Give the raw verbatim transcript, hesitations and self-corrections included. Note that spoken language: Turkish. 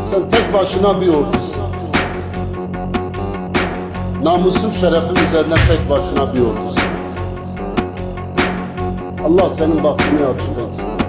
Sen tek başına bir ordusun. Namusun şerefin üzerine tek başına bir ordusun. Allah senin bahtını açık etsin.